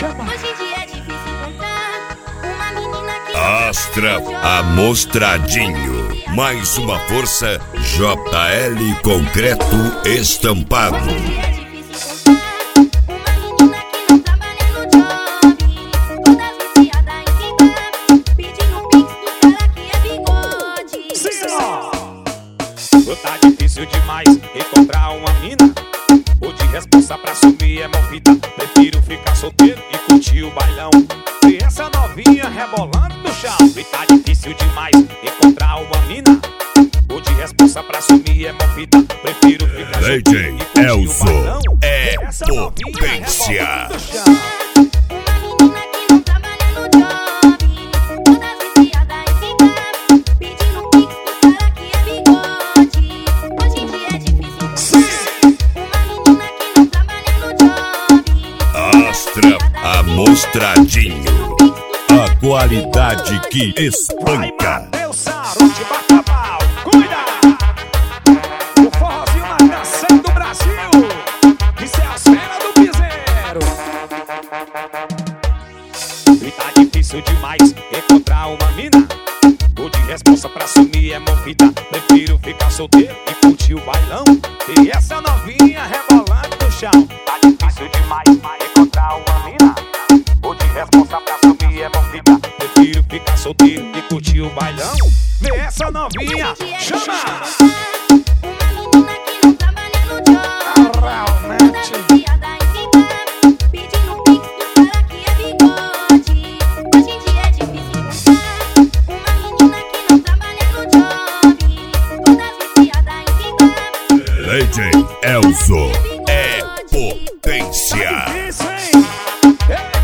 Hoje em dia é difícil encontrar uma menina que Astra Amostradinho. Mais uma força, JL Concreto Estampado. Hoje em dia é difícil encontrar uma menina que não trabalha no job, toda viciada em ficar pedindo pix pro cara que é bigode. Tá difícil demais encontrar uma mina. O de responsa pra sumir é movida. Prefiro ficar solteiro e curtir o bailão. E essa novinha rebolando no chão. E tá difícil demais encontrar uma mina. O de responsa pra sumir é movida. Prefiro ficar solteiro e curtir o bailão. É Essa novinha potência. rebolando no chão. Astra Amostradinho. A qualidade que espanca. Mateus Saruti Bacabal, cuida! O forrozinho mais dançante do Brasil. Isso é a cena do piseiro. E tá difícil demais encontrar uma mina. O de responsa pra sumir é movida. Prefiro ficar solteiro e curtir o bailão. E essa novinha rebolando no chão. Tá difícil demais encontrar uma mina. O de responsa pra sumir é movida. Prefiro ficar solteiro e curtir o bailão. Vê essa novinha, chama! DJ Elzo é potência. Isso, hein?